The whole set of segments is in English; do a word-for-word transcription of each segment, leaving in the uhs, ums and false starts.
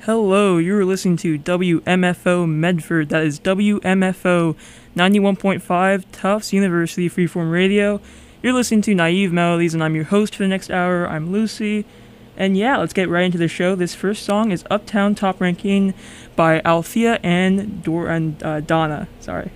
Hello, you're listening to W M F O Medford. That is W M F O ninety-one point five Tufts University Freeform Radio. You're listening to Naive Melodies, and I'm your host for the next hour. I'm Lucy. And yeah, let's get right into the show. This first song is Uptown Top Ranking by Althea and, Dor- and uh, Donna. Sorry.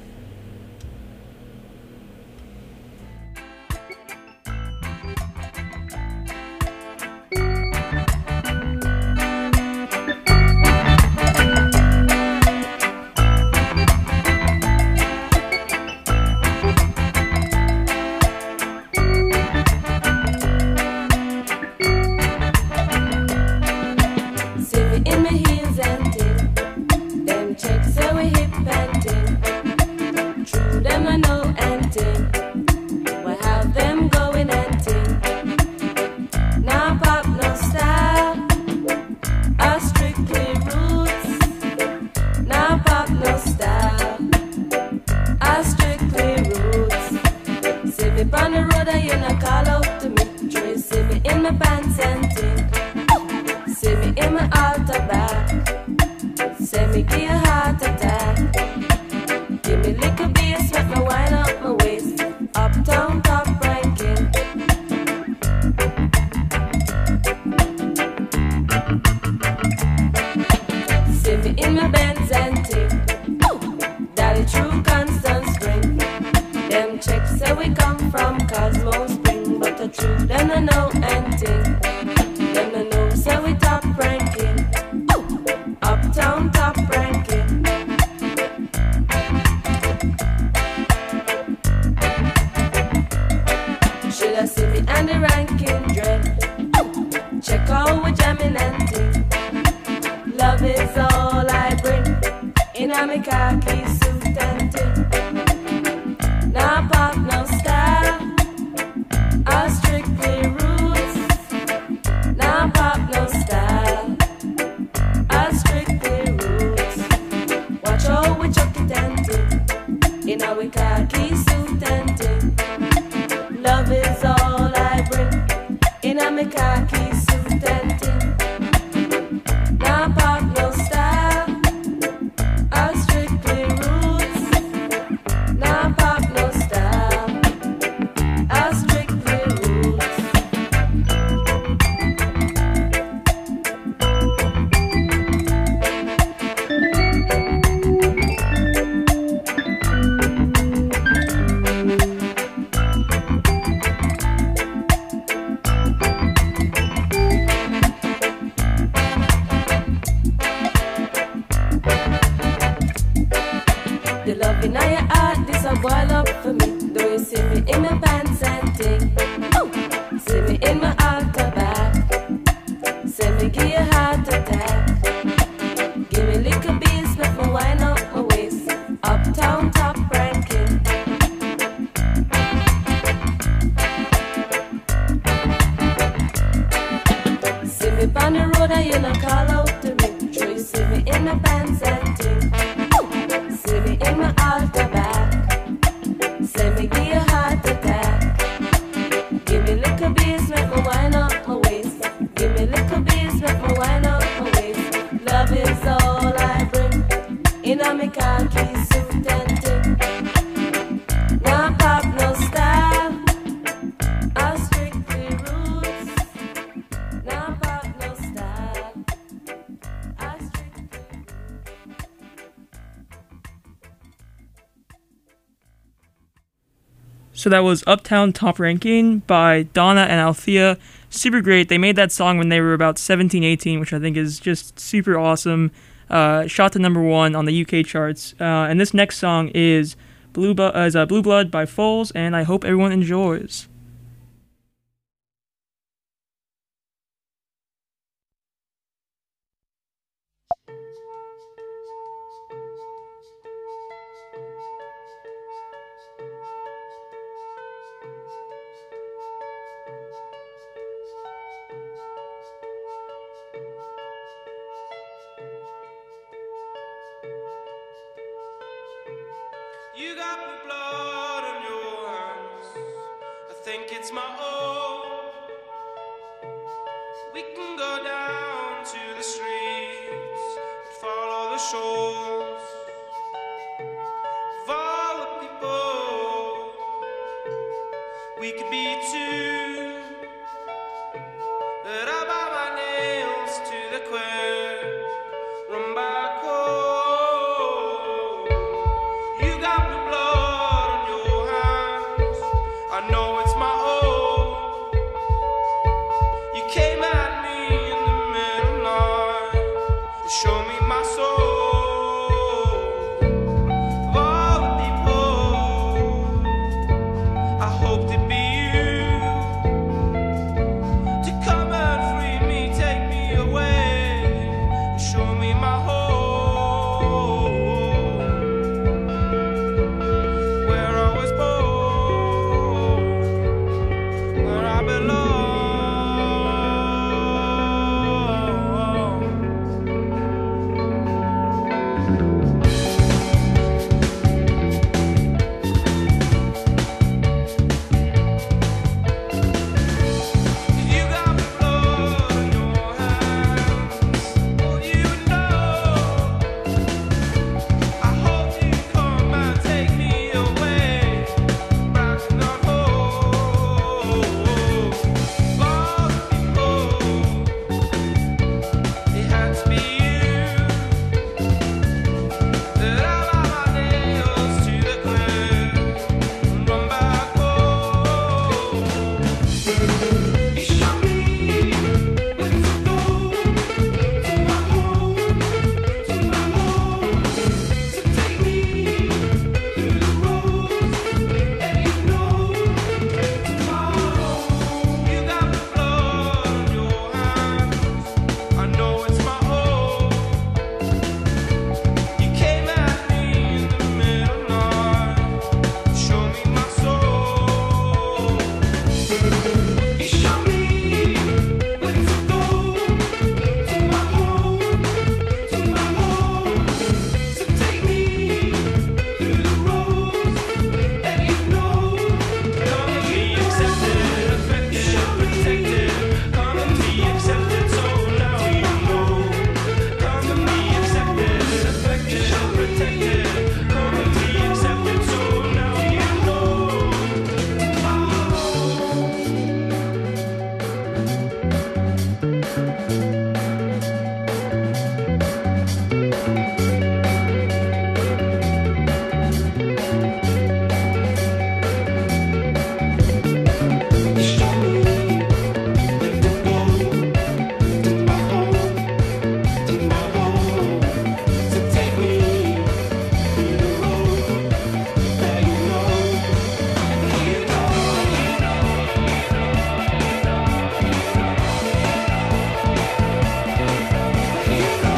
So that was Uptown Top Ranking by Donna and Althea. Super great. They made that song when they were about seventeen, eighteen, which I think is just super awesome. Uh, shot to number one on the U K charts. Uh, and this next song is Blue, Bu- uh, is, uh, Blue Blood by Foals, and I hope everyone enjoys. You got the blood on your hands. I think it's my own. We can go down to the street shores of all the people. We could be two, but I buy my nails to the quick, run back home. You got blue blood on your hands, I know it's my own. You came at me in the middle night and showed me my soul. Of all the people, I hoped it'd be you to come and free me, take me away and show me my home, where I was born, where I belong. You got blood on your hands, oh you know. I hope you come and take me away, back to the home. All the people, it had to be you that I buy my nails to the quick and run back home. You showed me where to go, to my home, to my home. So take me through the roads that you know, to my home. You got the blood on your hands, I know it's my own. You came at me in the middle night, show me my soul. You showed me where to go, to my home, to my home. So take me through the roads that you know. Come and be accepted, affected, protected. Come and be accepted, so now you know. Come and be accepted, affected, protected. Come and be accepted, so now you know. You showed me where to go, to my home, to my home. So take me through the road that you know, you know, you know, you know,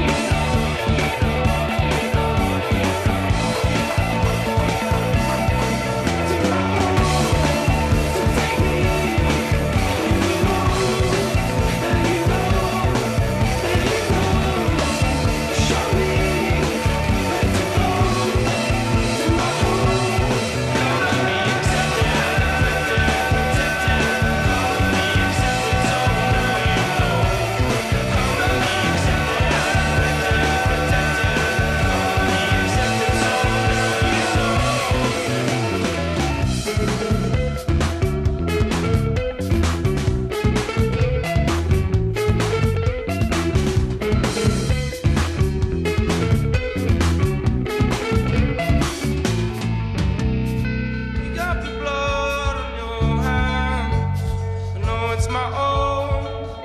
you got the blood on your hands, I know it's my own.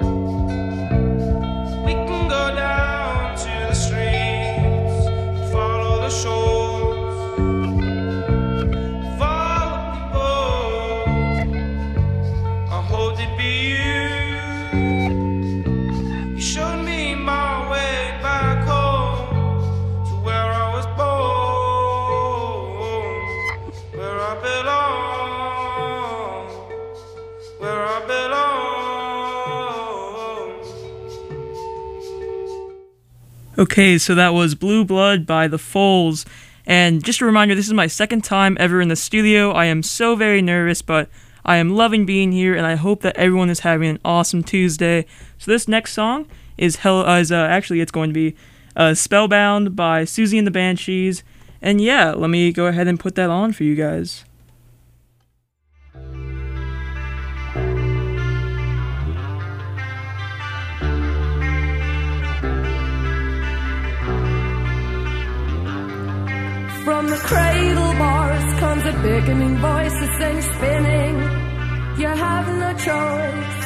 We can go down to the streets, follow the shores of all the people. I hope it'd be you. You showed me my way back home to where I was born, where I belong, where I belong. Okay, so that was Blue Blood by The Foals. And just a reminder, this is my second time ever in the studio. I am so very nervous, but I am loving being here, and I hope that everyone is having an awesome Tuesday. So this next song is hell uh, is uh, actually it's going to be uh, Spellbound by Susie and the Banshees. And yeah, let me go ahead and put that on for you guys. From the cradle bars comes a beckoning voice, a thing spinning. You have no choice.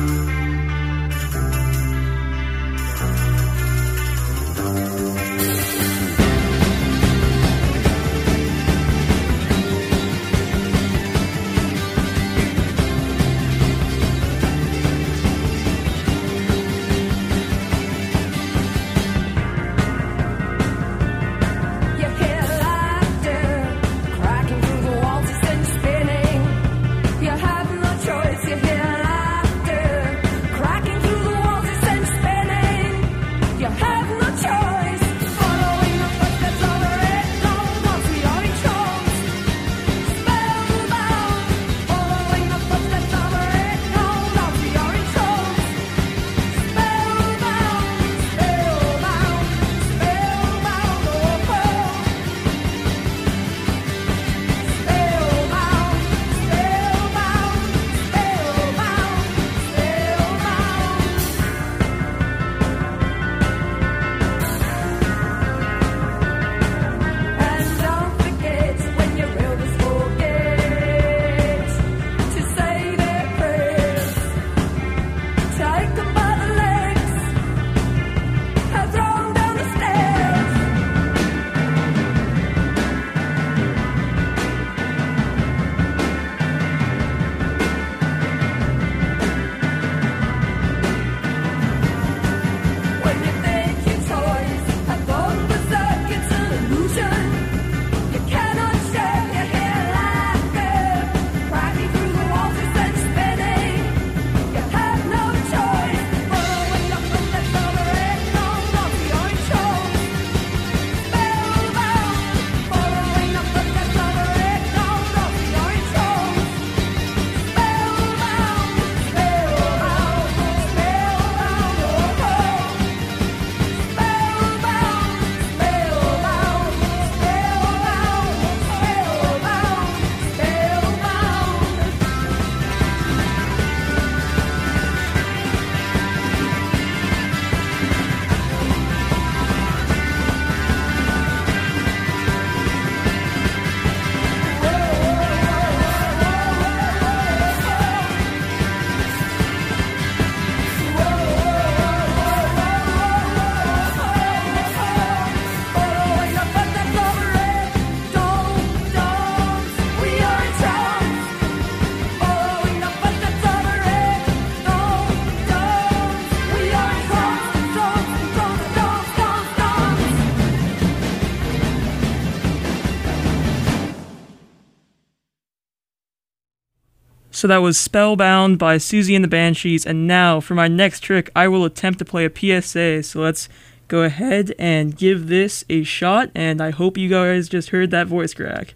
So that was Spellbound by Susie and the Banshees, and now for my next trick, I will attempt to play a P S A, so let's go ahead and give this a shot, and I hope you guys just heard that voice crack.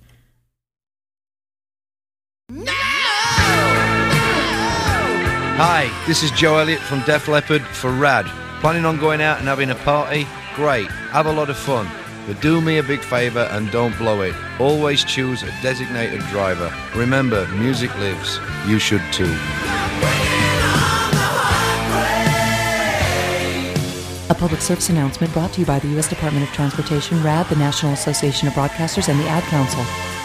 No! Hi, this is Joe Elliott from Def Leppard for Rad. Planning on going out and having a party? Great, have a lot of fun. But do me a big favour and don't blow it. Always choose a designated driver. Remember, music lives. You should too. A public service announcement brought to you by the U S Department of Transportation, RAD, the National Association of Broadcasters, and the Ad Council.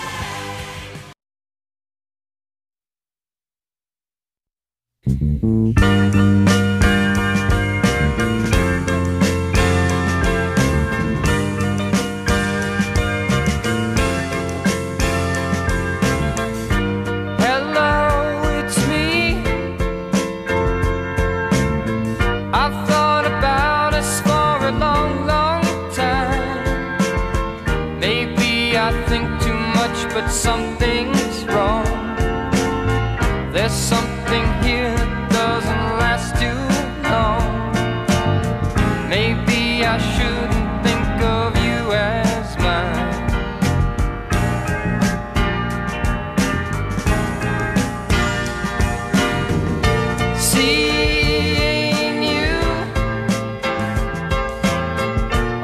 But something's wrong. There's something here that doesn't last too long. Maybe I shouldn't think of you as mine. Seeing you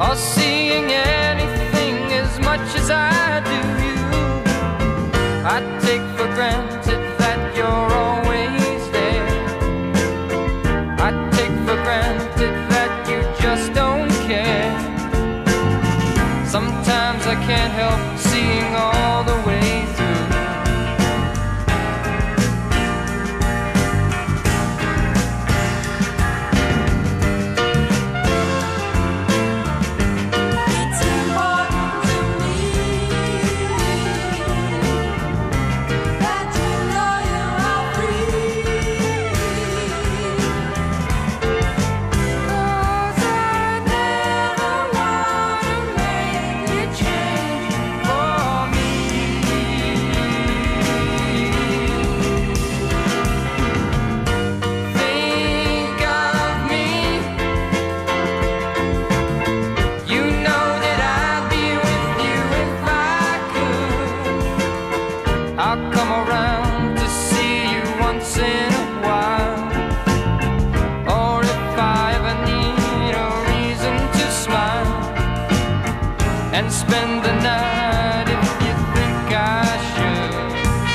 and spend the night if you think I should.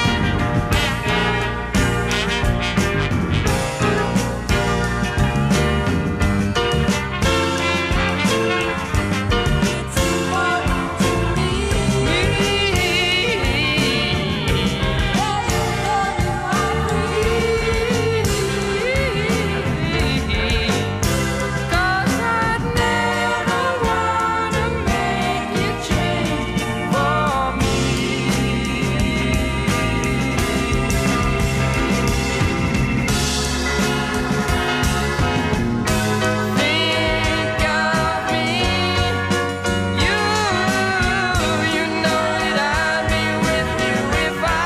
It's important to me. That you know you are free. 'Cause I'd never wanna make you change for me. Think of me, you, you know that I'd be with you if I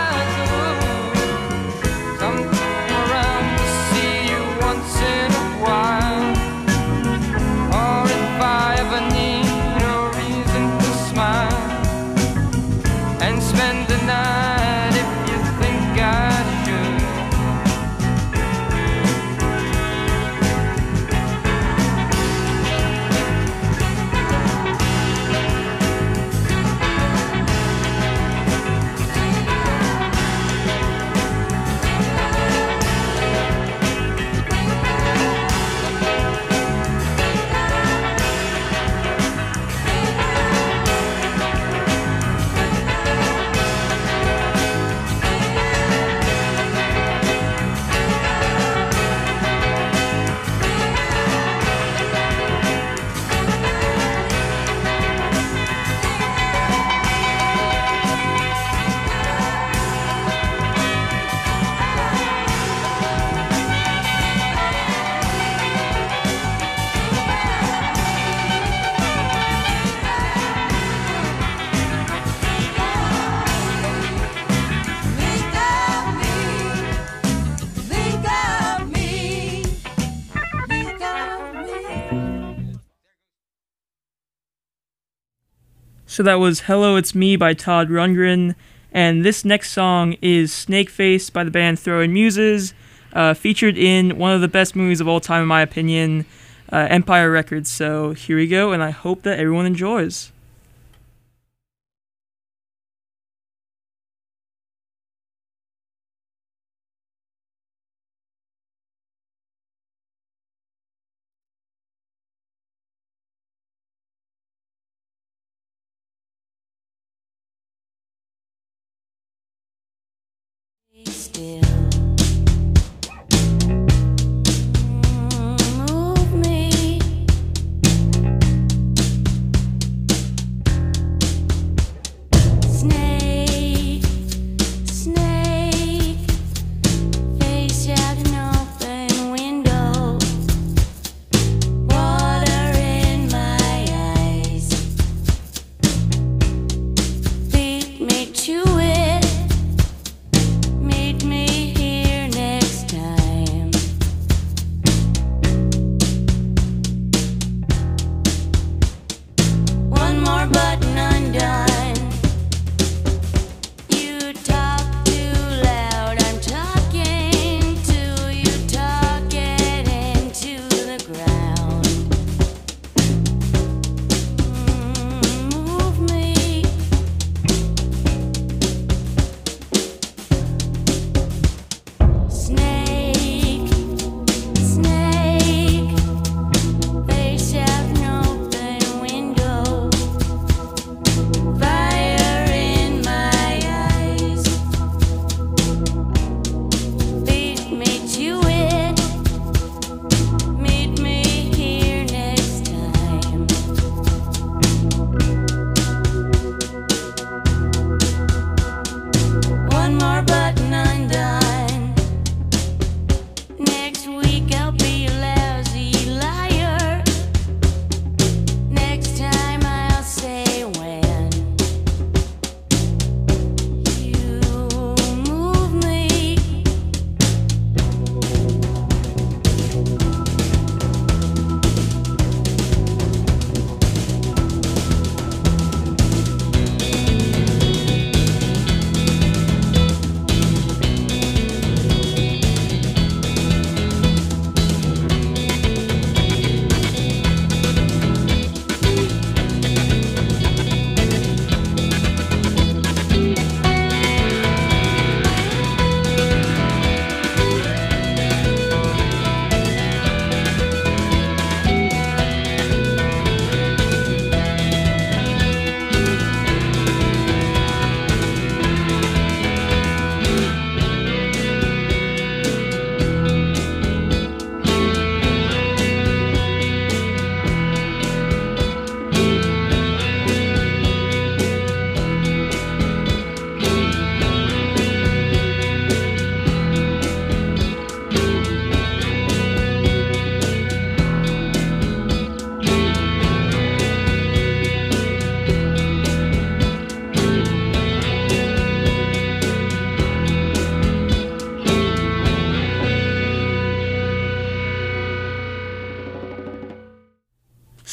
could. Come around to see you once in a while, or if I ever need a reason to smile, and spend the night if you think I should. Think of me. Think of me. Think of me. So that was Hello, It's Me by Todd Rundgren. And this next song is Snakeface by the band Throwing Muses, uh, featured in one of the best movies of all time, in my opinion, uh, Empire Records. So here we go, and I hope that everyone enjoys. Still. Move me. Snake, snake, face out an open window. Water in my eyes. Beat me to it. Meet me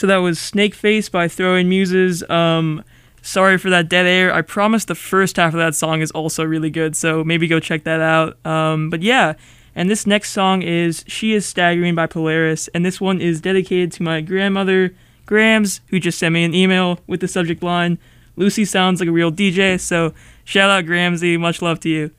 So that was Snake Face by Throwing Muses. Um, sorry for that dead air. I promise the first half of that song is also really good, so maybe go check that out. Um, but yeah, and this next song is She Is Staggering by Polaris, and this one is dedicated to my grandmother, Grams, who just sent me an email with the subject line, Lucy sounds like a real D J, so shout out Gramsy, much love to you.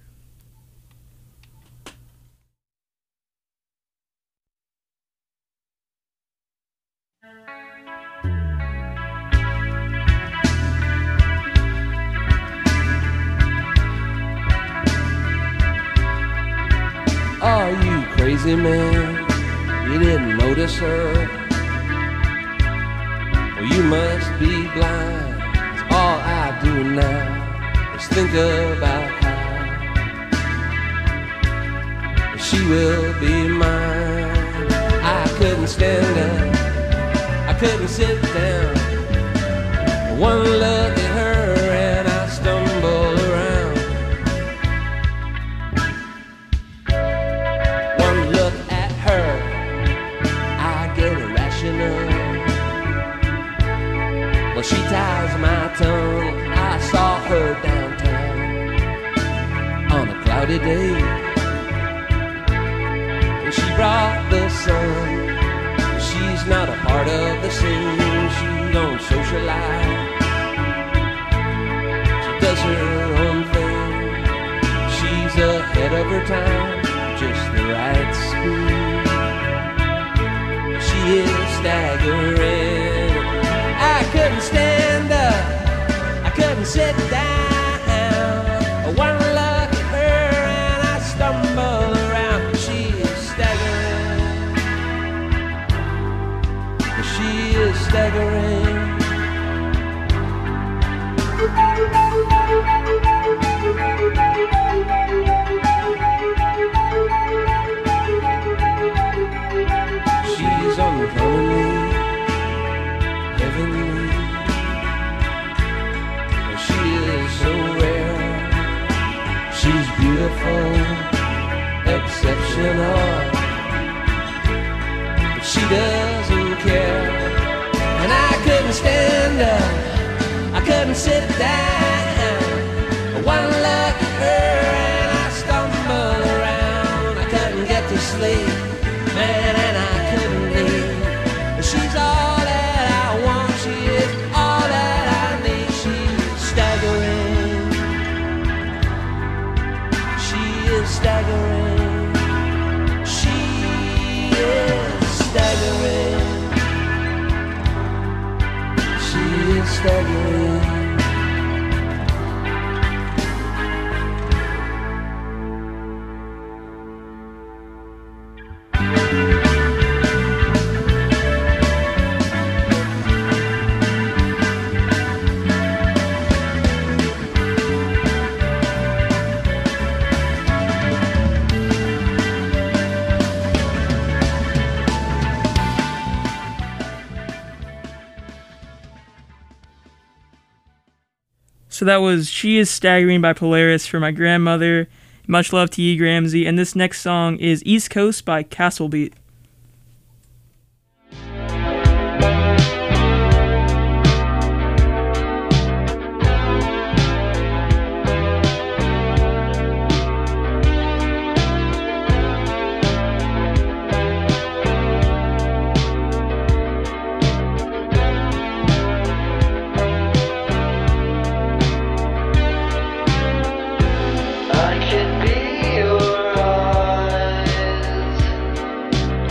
Are you crazy, man? You didn't notice her? Well, you must be blind. 'Cause all I do now is think about how she will be mine. I couldn't stand up, I couldn't sit down. One look at her and I stumble around. One look at her, I get irrational. Well, she ties my tongue. I saw her downtown on a cloudy day, and she brought the sun. She's not a part of the scene. She don't socialize. She does her own thing. She's ahead of her time, just the right speed. She is staggering. I couldn't stand up, I couldn't sit down. One look at her and I stumble around. She is staggering. She is staggering. She's uncommonly heavenly. She is so rare. She's beautiful, exceptional. But she doesn't care. And I couldn't stand up, I couldn't sit down. One look at her and I stumble around. I couldn't get to sleep, man, and I couldn't leave. She's all that I want, she is all that I need. She's staggering. She is staggering. She is staggering. She is staggering. So that was She Is Staggering by Polaris for my grandmother. Much love to you, Gramsy. And this next song is East Coast by Castle Beat. I can be your eyes.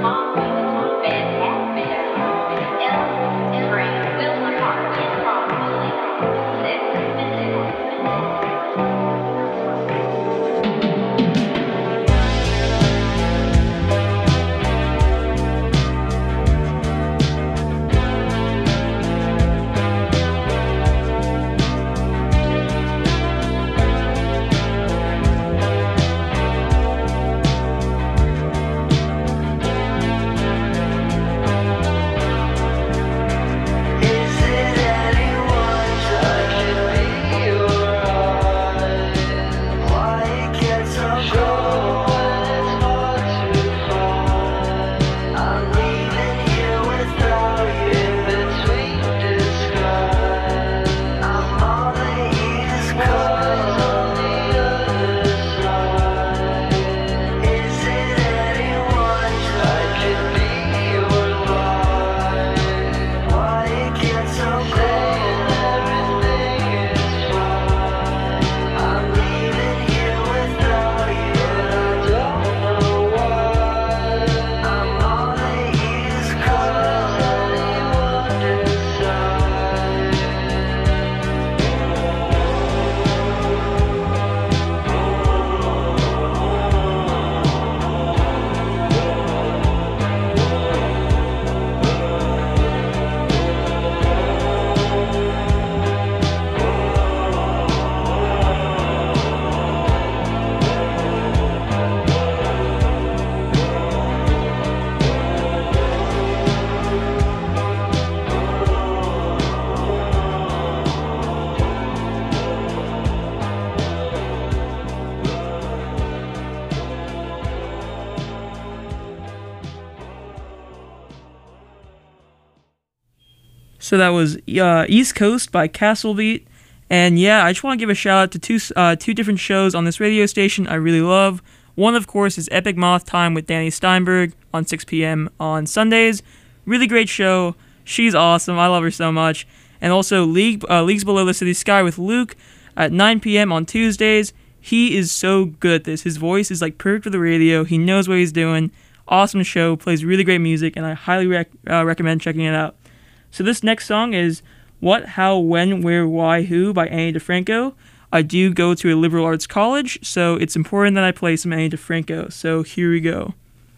So that was uh, East Coast by Castle Beat. And yeah, I just want to give a shout out to two uh, two different shows on this radio station I really love. One, of course, is Epic Moth Time with Danny Steinberg on six p.m. on Sundays. Really great show. She's awesome. I love her so much. And also League uh, Leagues Below the City Sky with Luke at nine p.m. on Tuesdays. He is so good at this. His voice is like perfect for the radio. He knows what he's doing. Awesome show. Plays really great music, and I highly rec- uh, recommend checking it out. So this next song is What, How, When, Where, Why, Who by Annie DeFranco. I do go to a liberal arts college, so it's important that I play some Annie DeFranco. So here we go.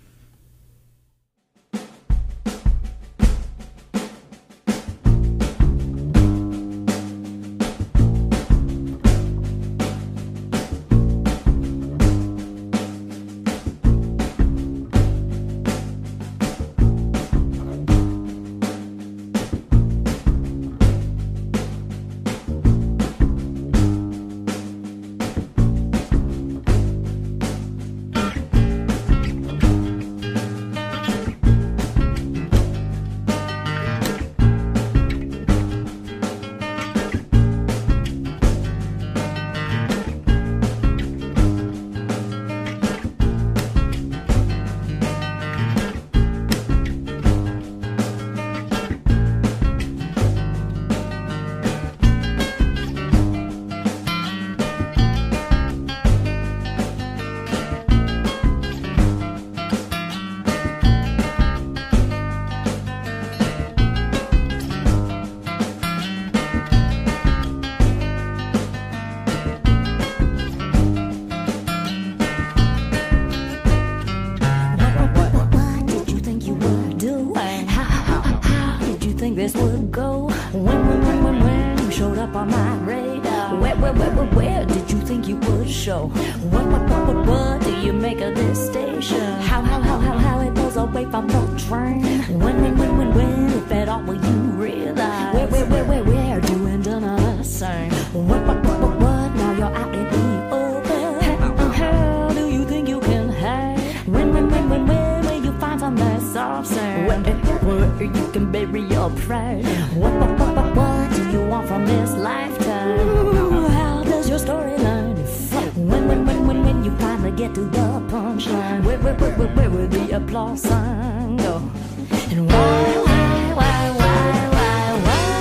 What, what, what, what, what do you make of this station? How, how, how, how, how it pulls away from the train? When, when, when, when, when, if at all will you realize? Where, where, where, where, where, doing done the same? What, what, what, what, what, now you're out in the open. How, how do you think you can hide? When, when, when, when, when, will you find some nice soft sand? Where, where you can bury your pride? What, what, what, what, what do you want from this lifetime? Ooh, how does your storyline? When, when, when, when, when you finally get to the punchline, where, where, where, where, where will the applause sign go? And why, why, why, why, why,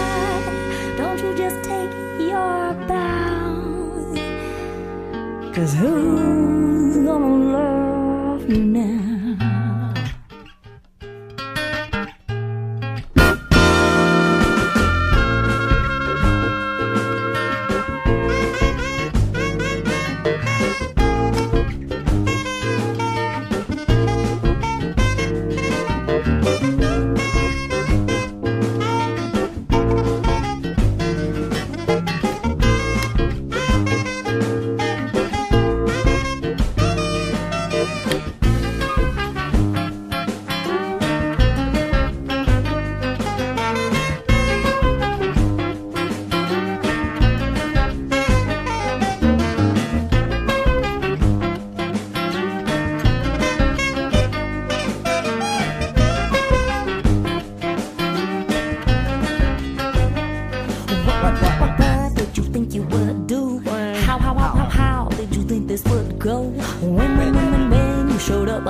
why don't you just take your bows? 'Cause who's gonna love you now?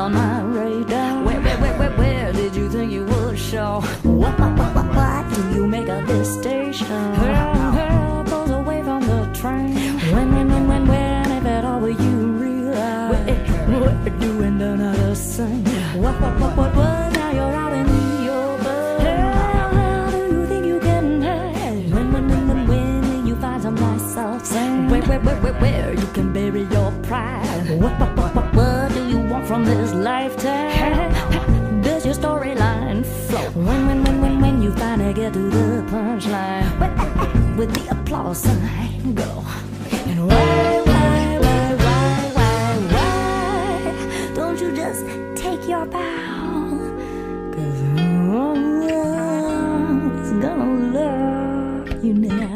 on my radar. Where, where, where, where, where did you think you would show? What, what, what, what, what do you make of this station? Girl, girl, pulls away from the train. When, when, when, when, when, if at all will you realize what we're doing done out of sight? What, what, what, what, what, now you're out in the open. How do you think you can hide? When, when, when, when, when you find some nice soft sand? Where, where, where, where, where you can bury your pride? What, what, what, what, what do you want from this lifetime? Does your storyline flow? When, when, when, when, when you finally get to the punchline, with the applause sign go. And why, why, why, why, why, why don't you just take your bow? 'Cause oh, it's gonna love you now.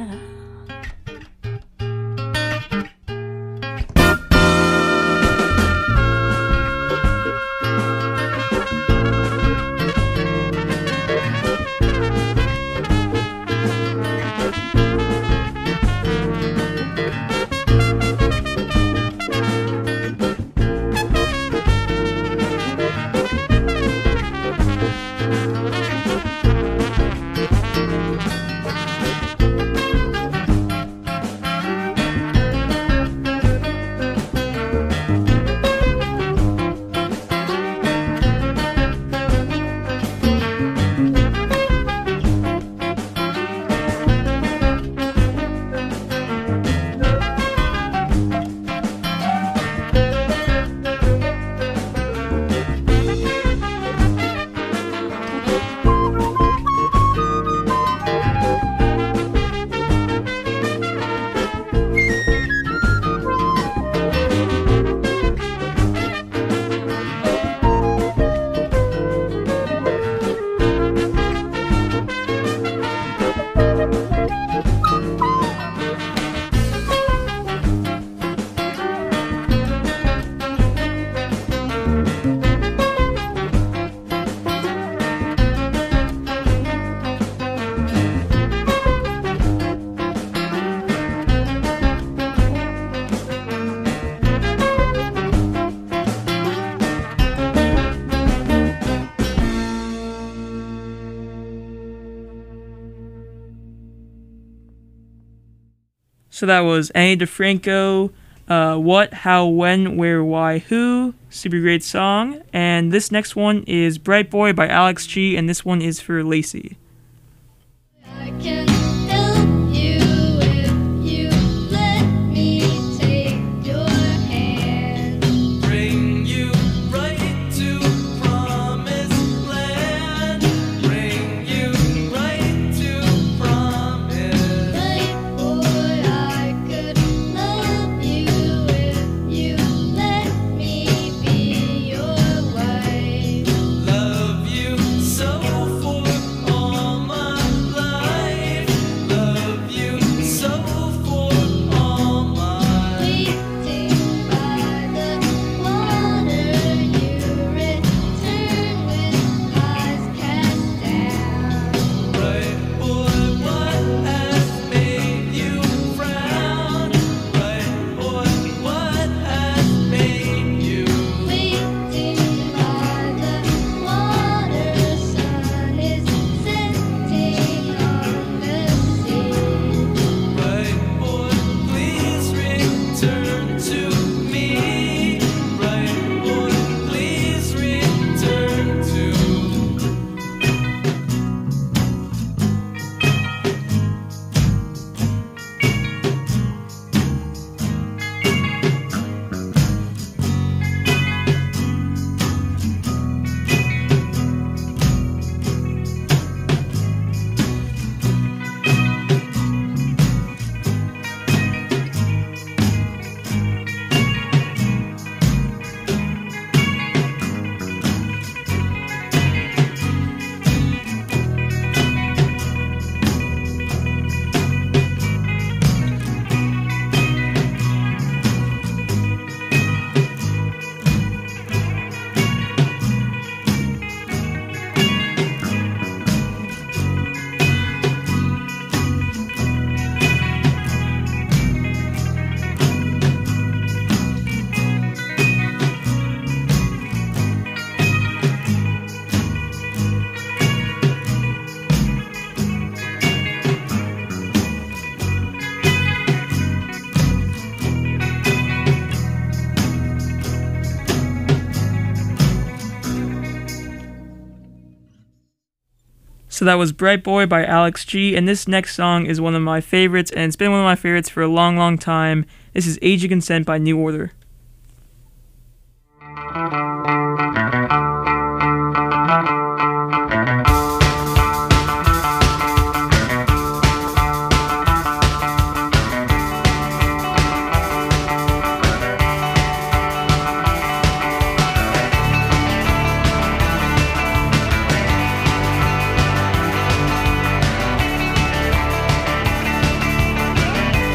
So that was Annie DeFranco, uh, What, How, When, Where, Why, Who. Super great song. And this next one is Bright Boy by Alex G, and this one is for Lacey. I can help you if you let me take your hand. Bring you right to promised land. Bring you right to promise. Bright boy, I could love you if you let me be your wife. Love you so for all So that was Bright Boy by Alex G, and this next song is one of my favorites, and it's been one of my favorites for a long, long time. This is Age of Consent by New Order.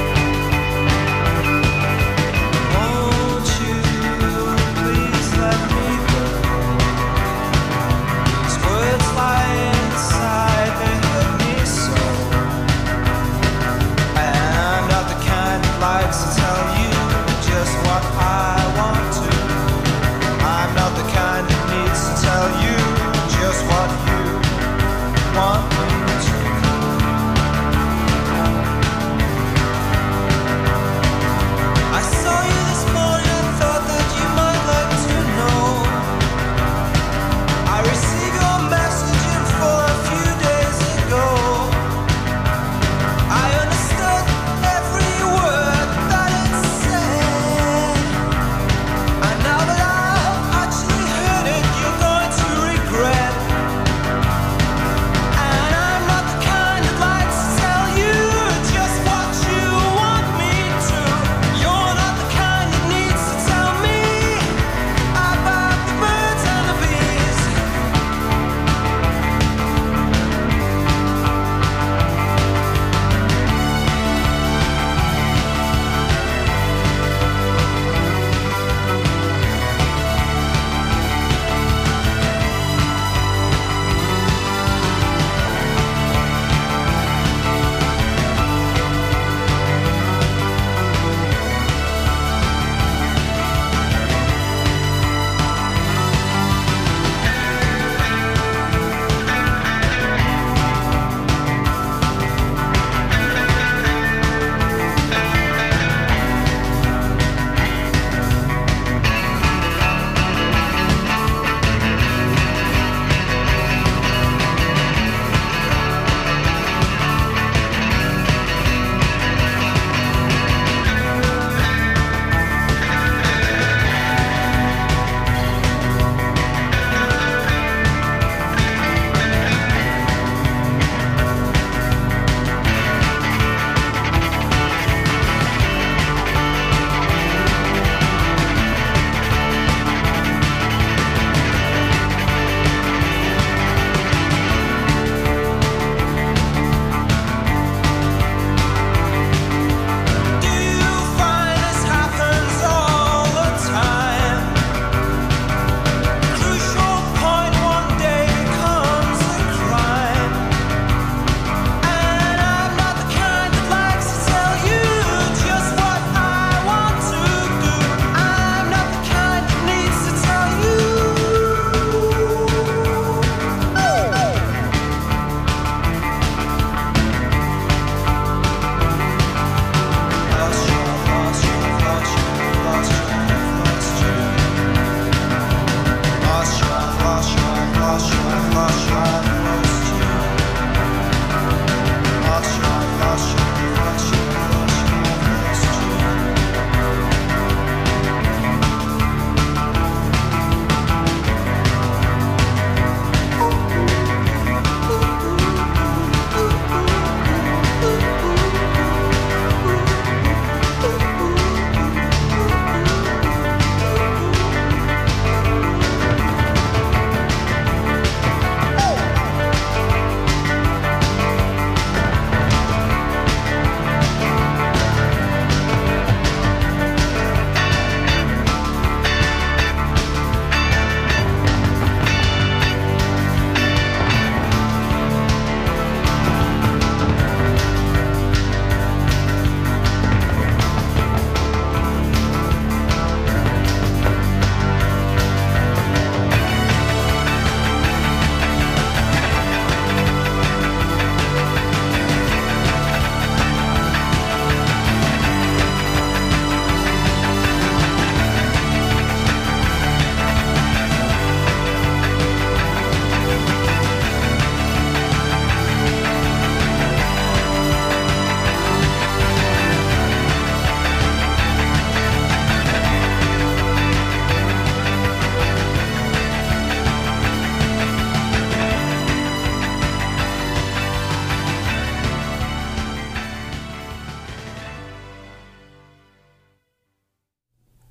Won't you please let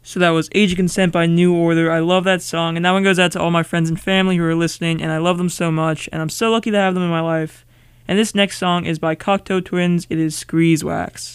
So that was Age of Consent by New Order. I love that song, and that one goes out to all my friends and family who are listening, and I love them so much, and I'm so lucky to have them in my life. And this next song is by Cocteau Twins. It is Squeezewax.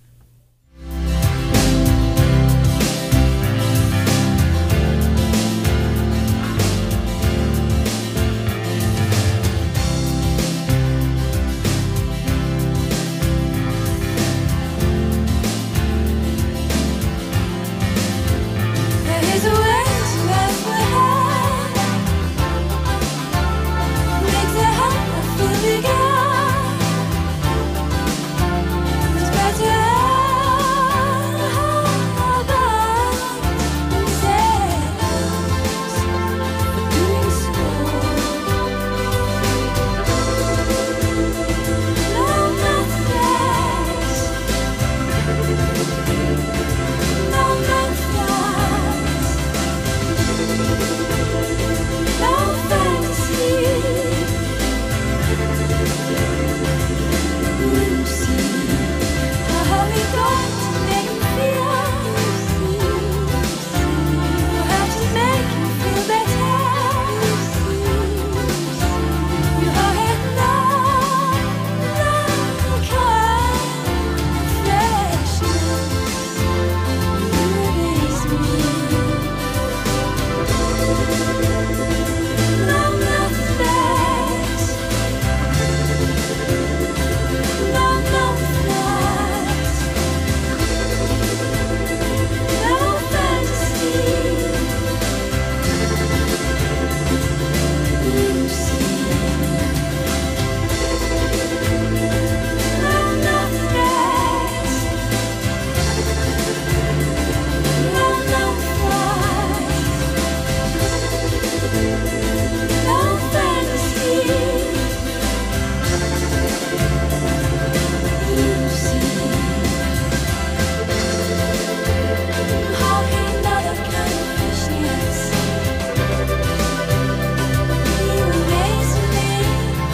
There is a way to Bethlehem, makes the heart feel bigger. It's better than sex for doing so. No methods, no methods. No fantasy, Lucy. How we got to make you feel? You have to make you feel better. You are not like freshness. You amaze me. No methods, no methods, no fantasy, Lucy. No methods, no methods. No fantasy, Lucy. Har another kind of freshness. You amaze me.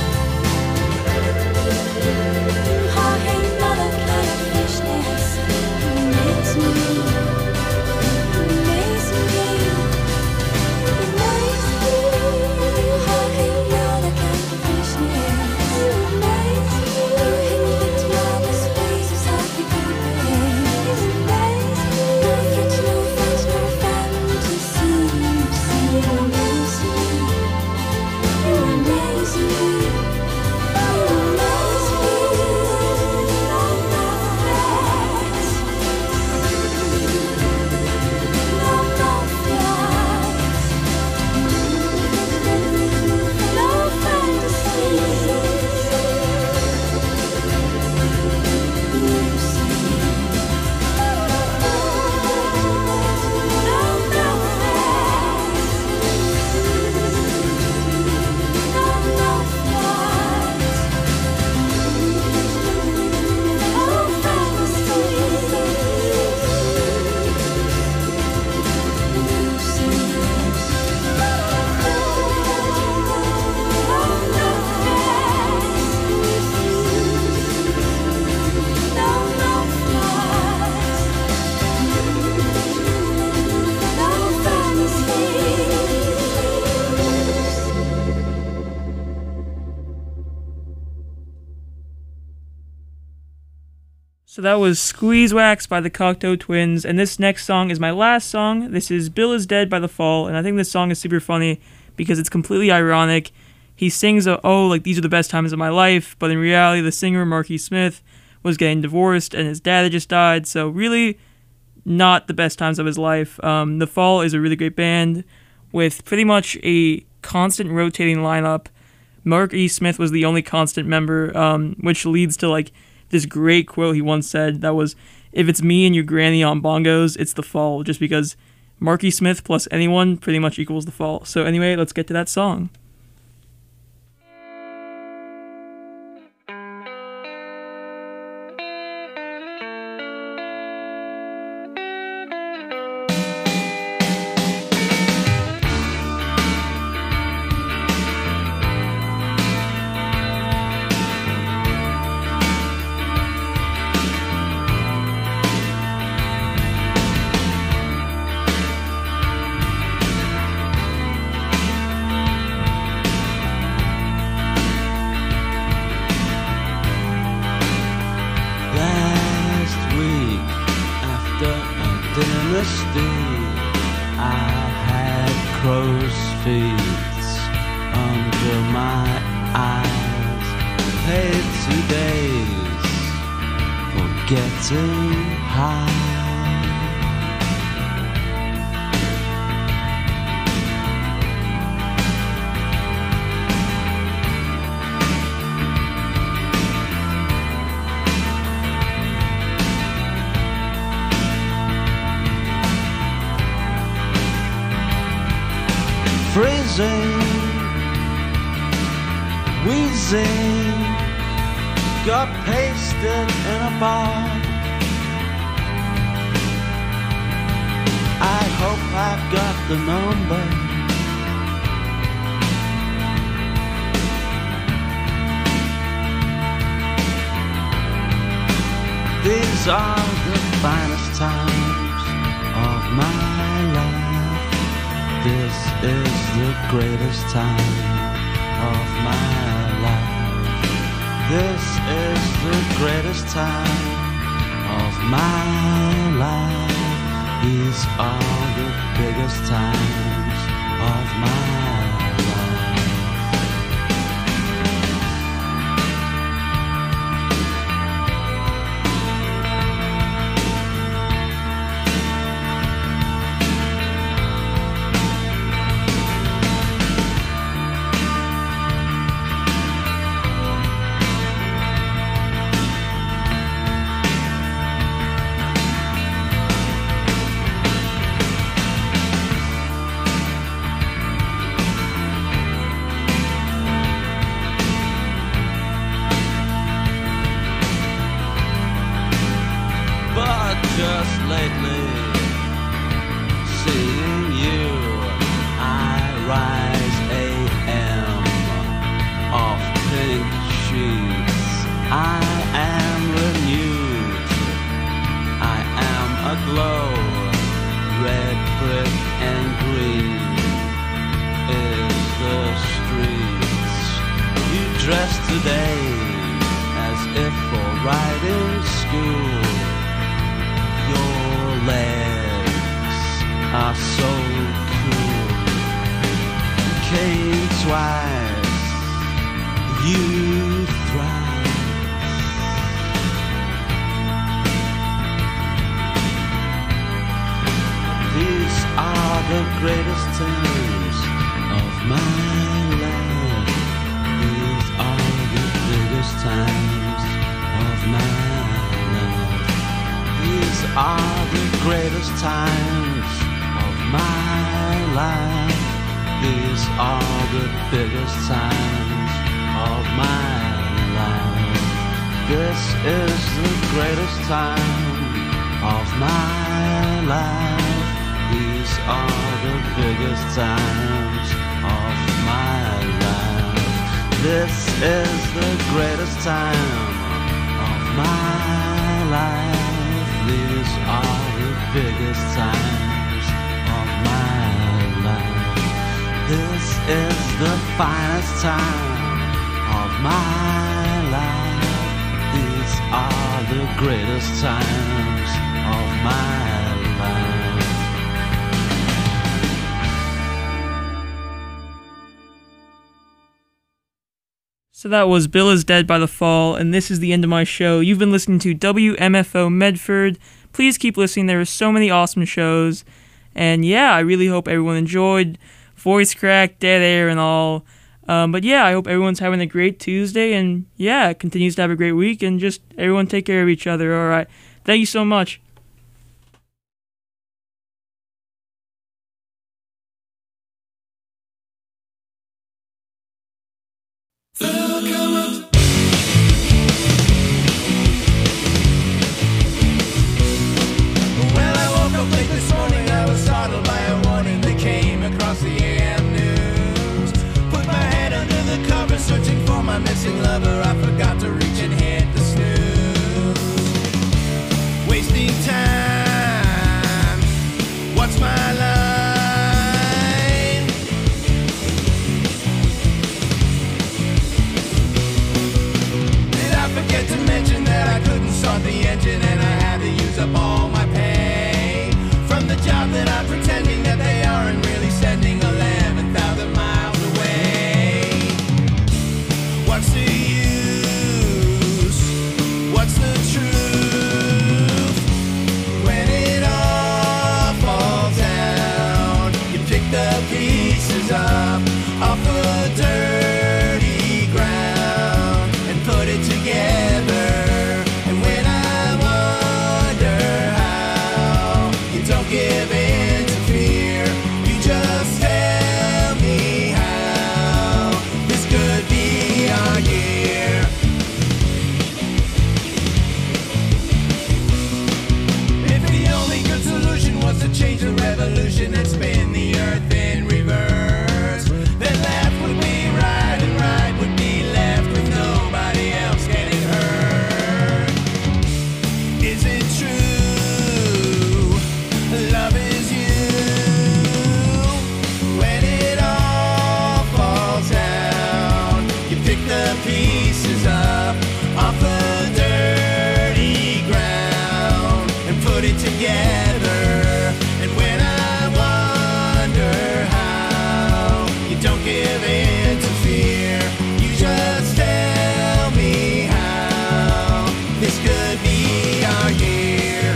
Har another kind of freshness. You amaze me. You amaze me. No fantasy, Lucy. No methods, no methods, no fantasy, So that was Squeezewax by the Cocteau Twins, and this next song is my last song. This is Bill is Dead by The Fall, and I think this song is super funny because it's completely ironic. He sings, a, oh, like, these are the best times of my life, but in reality, the singer, Marky Smith, was getting divorced, and his dad had just died, so really not the best times of his life. Um, the Fall is a really great band with pretty much a constant rotating lineup. Marky Smith was the only constant member, um, which leads to, like, this great quote he once said that was, if it's me and your granny on bongos, it's The Fall, just because Marky Smith plus anyone pretty much equals The Fall. So anyway, let's get to that song. getting high. Freezing, wheezing, got pasted in a bar. I hope I've got the number. These are the finest times of my life. This is the greatest time of my life. This is the greatest time of my life. These are the biggest times of my life. Just lately, seeing you, I rise A M off pink sheets. I am renewed, I am aglow. Red brick and green is the streets. You dress today as if for riding school. Your legs are so cool. Came twice, you thrice. These are the greatest times of my life. These are the biggest times of my life. These are the greatest times of my life. These are the biggest times of my life. This is the greatest time of my life. These are the biggest times of my life. This is the greatest time of my life. These are the biggest times of my life. This is the finest time of my life. These are the greatest times of my life. So that was Bill is Dead by The Fall, and this is the end of my show. You've been listening to W M F O Medford. Please keep listening. There are so many awesome shows. And yeah, I really hope everyone enjoyed Voice Crack, Dead Air, and all. Um, but yeah, I hope everyone's having a great Tuesday, and yeah, continues to have a great week, and just everyone take care of each other, alright? Thank you so much. Well, I woke up late this morning, I was startled by a warning that came across the A M news. Put my head under the covers, searching for my missing lover. I forgot to reach and hit the snooze. Wasting time, what's my line? Did I forget to mention that I couldn't start the engine and I had to use up all my pay from the job that I'm pretending that they aren't really sending eleven thousand miles away? What's the use? give in to fear. You just tell me how this could be our year.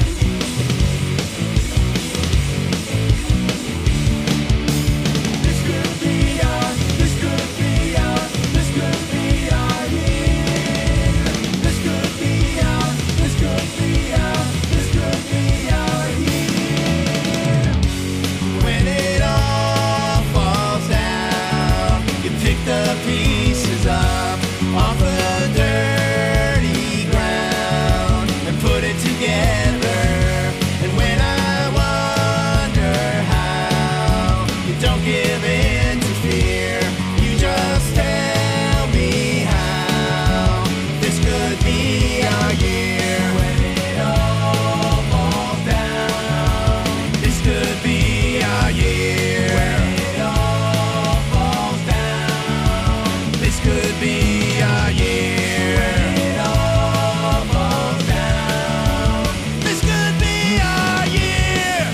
This could be our, this could be our, this could be our year. This could be our, this could be our, this could be our year. When it all falls down, you pick the pieces up off the dirty ground and put it together. And when I wonder how you don't give in to fear, you just tell me how this could be our year. When it all falls down, this could be our year. When it all falls down, this could be our year. When it all falls down, this could be our year.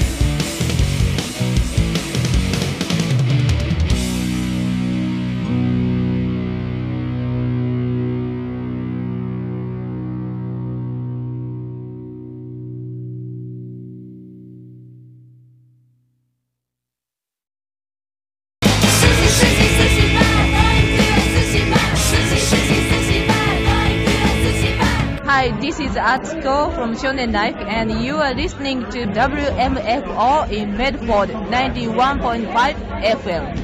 Hi, this is Atsuko from Shonen Life, and you are listening to W M F O in Medford ninety-one point five F M.